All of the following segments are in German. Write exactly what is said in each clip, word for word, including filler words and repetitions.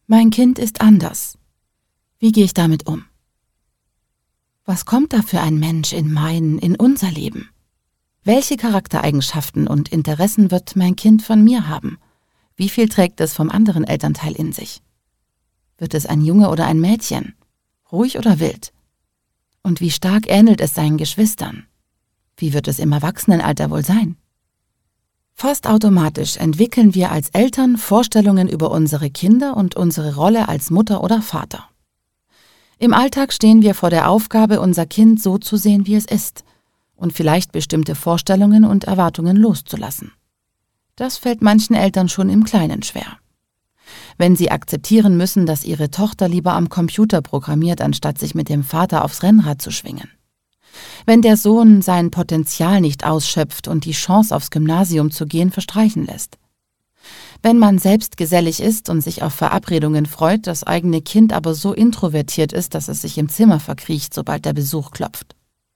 Mein Kind ist anders. Wie gehe ich damit um? Was kommt da für ein Mensch in mein, in unser Leben? Welche Charaktereigenschaften und Interessen wird mein Kind von mir haben? Wie viel trägt es vom anderen Elternteil in sich? Wird es ein Junge oder ein Mädchen? Ruhig oder wild? Und wie stark ähnelt es seinen Geschwistern? Wie wird es im Erwachsenenalter wohl sein? Fast automatisch entwickeln wir als Eltern Vorstellungen über unsere Kinder und unsere Rolle als Mutter oder Vater. Im Alltag stehen wir vor der Aufgabe, unser Kind so zu sehen, wie es ist, und vielleicht bestimmte Vorstellungen und Erwartungen loszulassen. Das fällt manchen Eltern schon im Kleinen schwer. Wenn sie akzeptieren müssen, dass ihre Tochter lieber am Computer programmiert, anstatt sich mit dem Vater aufs Rennrad zu schwingen. Wenn der Sohn sein Potenzial nicht ausschöpft und die Chance, aufs Gymnasium zu gehen, verstreichen lässt. Wenn man selbst gesellig ist und sich auf Verabredungen freut, das eigene Kind aber so introvertiert ist, dass es sich im Zimmer verkriecht, sobald der Besuch klopft.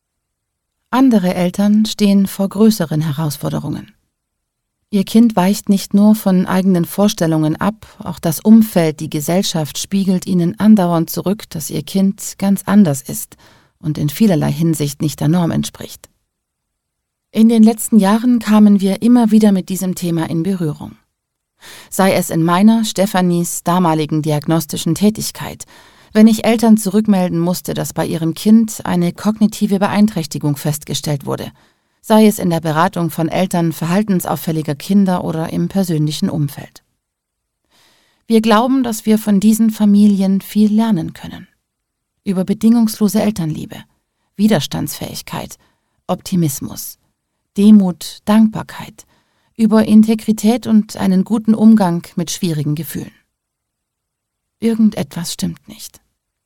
Andere Eltern stehen vor größeren Herausforderungen. Ihr Kind weicht nicht nur von eigenen Vorstellungen ab, auch das Umfeld, die Gesellschaft spiegelt ihnen andauernd zurück, dass ihr Kind ganz anders ist und in vielerlei Hinsicht nicht der Norm entspricht. In den letzten Jahren kamen wir immer wieder mit diesem Thema in Berührung. Sei es in meiner, Stephanies, damaligen diagnostischen Tätigkeit, wenn ich Eltern zurückmelden musste, dass bei ihrem Kind eine kognitive Beeinträchtigung festgestellt wurde, sei es in der Beratung von Eltern verhaltensauffälliger Kinder oder im persönlichen Umfeld. Wir glauben, dass wir von diesen Familien viel lernen können. Über bedingungslose Elternliebe, Widerstandsfähigkeit, Optimismus, Demut, Dankbarkeit, über Integrität und einen guten Umgang mit schwierigen Gefühlen. Irgendetwas stimmt nicht.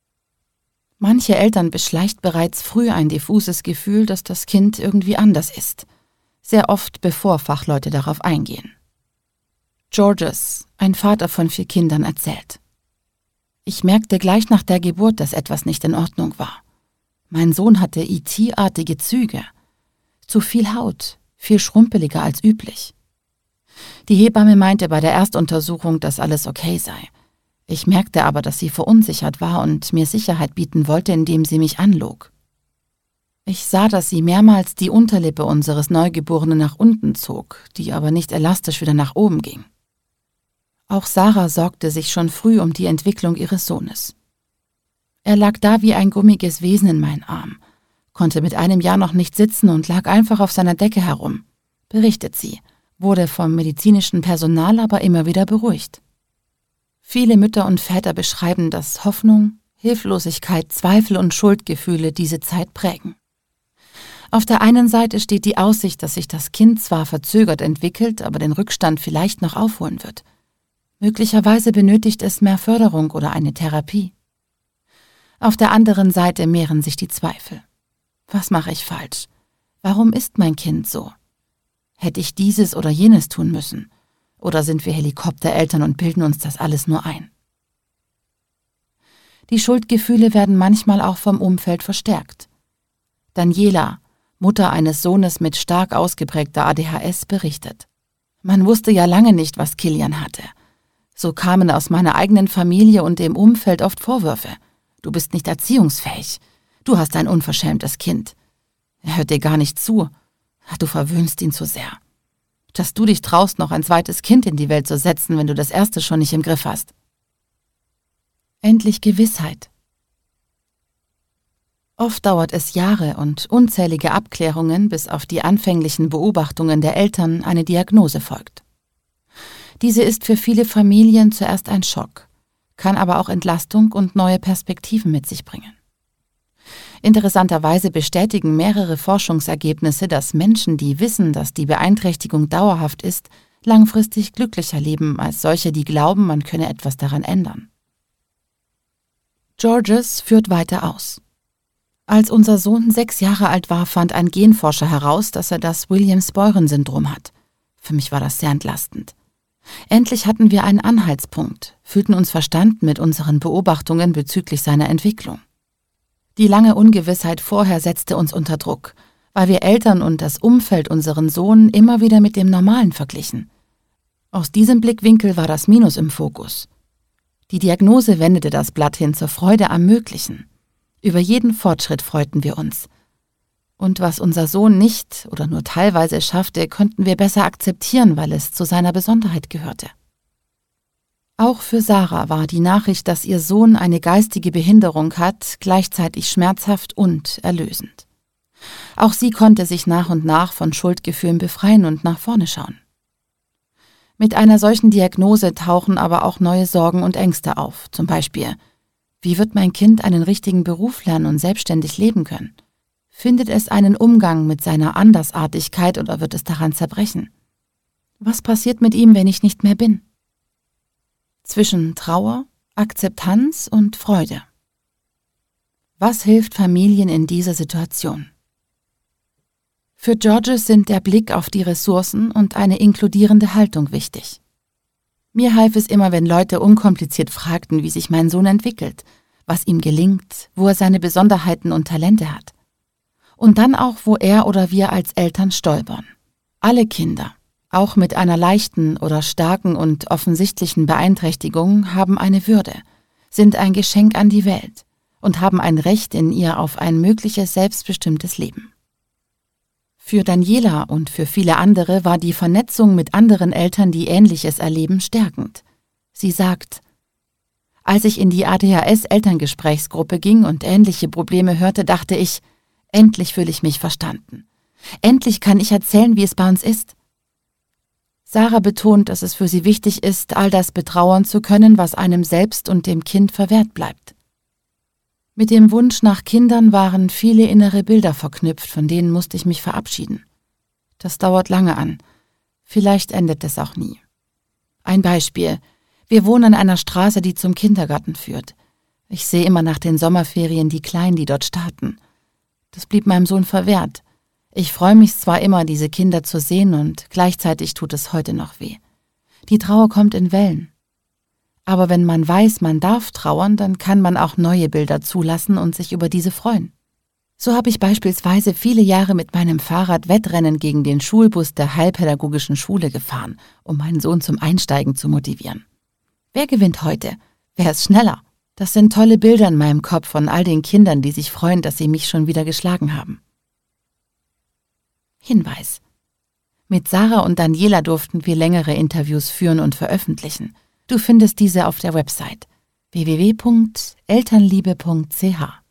Manche Eltern beschleicht bereits früh ein diffuses Gefühl, dass das Kind irgendwie anders ist, sehr oft bevor Fachleute darauf eingehen. Georges, ein Vater von vier Kindern, erzählt: Ich merkte gleich nach der Geburt, dass etwas nicht in Ordnung war. Mein Sohn hatte E T-artige Züge, zu viel Haut, viel schrumpeliger als üblich. Die Hebamme meinte bei der Erstuntersuchung, dass alles okay sei. Ich merkte aber, dass sie verunsichert war und mir Sicherheit bieten wollte, indem sie mich anlog. Ich sah, dass sie mehrmals die Unterlippe unseres Neugeborenen nach unten zog, die aber nicht elastisch wieder nach oben ging. Auch Sarah sorgte sich schon früh um die Entwicklung ihres Sohnes. Er lag da wie ein gummiges Wesen in meinen Arm, konnte mit einem Jahr noch nicht sitzen und lag einfach auf seiner Decke herum, berichtet sie, wurde vom medizinischen Personal aber immer wieder beruhigt. Viele Mütter und Väter beschreiben, dass Hoffnung, Hilflosigkeit, Zweifel und Schuldgefühle diese Zeit prägen. Auf der einen Seite steht die Aussicht, dass sich das Kind zwar verzögert entwickelt, aber den Rückstand vielleicht noch aufholen wird. Möglicherweise benötigt es mehr Förderung oder eine Therapie. Auf der anderen Seite mehren sich die Zweifel. Was mache ich falsch? Warum ist mein Kind so? Hätte ich dieses oder jenes tun müssen? Oder sind wir Helikoptereltern und bilden uns das alles nur ein? Die Schuldgefühle werden manchmal auch vom Umfeld verstärkt. Daniela, Mutter eines Sohnes mit stark ausgeprägter A D H S, berichtet: Man wusste ja lange nicht, was Kilian hatte. So kamen aus meiner eigenen Familie und dem Umfeld oft Vorwürfe. Du bist nicht erziehungsfähig. Du hast ein unverschämtes Kind. Er hört dir gar nicht zu. Du verwöhnst ihn zu sehr. Dass du dich traust, noch ein zweites Kind in die Welt zu setzen, wenn du das erste schon nicht im Griff hast. Endlich Gewissheit. Oft dauert es Jahre und unzählige Abklärungen, bis auf die anfänglichen Beobachtungen der Eltern eine Diagnose folgt. Diese ist für viele Familien zuerst ein Schock, kann aber auch Entlastung und neue Perspektiven mit sich bringen. Interessanterweise bestätigen mehrere Forschungsergebnisse, dass Menschen, die wissen, dass die Beeinträchtigung dauerhaft ist, langfristig glücklicher leben als solche, die glauben, man könne etwas daran ändern. Georges führt weiter aus. Als unser Sohn sechs Jahre alt war, fand ein Genforscher heraus, dass er das Williams-Beuren-Syndrom hat. Für mich war das sehr entlastend. Endlich hatten wir einen Anhaltspunkt, fühlten uns verstanden mit unseren Beobachtungen bezüglich seiner Entwicklung. Die lange Ungewissheit vorher setzte uns unter Druck, weil wir Eltern und das Umfeld unseren Sohn immer wieder mit dem Normalen verglichen. Aus diesem Blickwinkel war das Minus im Fokus. Die Diagnose wendete das Blatt hin zur Freude am Möglichen. Über jeden Fortschritt freuten wir uns. Und was unser Sohn nicht oder nur teilweise schaffte, konnten wir besser akzeptieren, weil es zu seiner Besonderheit gehörte. Auch für Sarah war die Nachricht, dass ihr Sohn eine geistige Behinderung hat, gleichzeitig schmerzhaft und erlösend. Auch sie konnte sich nach und nach von Schuldgefühlen befreien und nach vorne schauen. Mit einer solchen Diagnose tauchen aber auch neue Sorgen und Ängste auf, zum Beispiel: Wie wird mein Kind einen richtigen Beruf lernen und selbstständig leben können? Findet es einen Umgang mit seiner Andersartigkeit oder wird es daran zerbrechen? Was passiert mit ihm, wenn ich nicht mehr bin? Zwischen Trauer, Akzeptanz und Freude. Was hilft Familien in dieser Situation? Für Georges sind der Blick auf die Ressourcen und eine inkludierende Haltung wichtig. Mir half es immer, wenn Leute unkompliziert fragten, wie sich mein Sohn entwickelt, was ihm gelingt, wo er seine Besonderheiten und Talente hat. Und dann auch, wo er oder wir als Eltern stolpern. Alle Kinder, auch mit einer leichten oder starken und offensichtlichen Beeinträchtigung, haben eine Würde, sind ein Geschenk an die Welt und haben ein Recht in ihr auf ein mögliches selbstbestimmtes Leben. Für Daniela und für viele andere war die Vernetzung mit anderen Eltern, die Ähnliches erleben, stärkend. Sie sagt: Als ich in die A D H S-Elterngesprächsgruppe ging und ähnliche Probleme hörte, dachte ich, endlich fühle ich mich verstanden. Endlich kann ich erzählen, wie es bei uns ist. Sarah betont, dass es für sie wichtig ist, all das betrauern zu können, was einem selbst und dem Kind verwehrt bleibt. Mit dem Wunsch nach Kindern waren viele innere Bilder verknüpft, von denen musste ich mich verabschieden. Das dauert lange an. Vielleicht endet es auch nie. Ein Beispiel: Wir wohnen an einer Straße, die zum Kindergarten führt. Ich sehe immer nach den Sommerferien die Kleinen, die dort starten. Das blieb meinem Sohn verwehrt. Ich freue mich zwar immer, diese Kinder zu sehen, und gleichzeitig tut es heute noch weh. Die Trauer kommt in Wellen. Aber wenn man weiß, man darf trauern, dann kann man auch neue Bilder zulassen und sich über diese freuen. So habe ich beispielsweise viele Jahre mit meinem Fahrrad Wettrennen gegen den Schulbus der Heilpädagogischen Schule gefahren, um meinen Sohn zum Einsteigen zu motivieren. Wer gewinnt heute? Wer ist schneller? Das sind tolle Bilder in meinem Kopf von all den Kindern, die sich freuen, dass sie mich schon wieder geschlagen haben. Hinweis: Mit Sarah und Daniela durften wir längere Interviews führen und veröffentlichen. Du findest diese auf der Website w w w punkt elternliebe punkt c h.